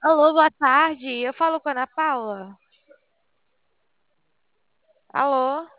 Alô, boa tarde. Eu falo com a Ana Paula. Alô?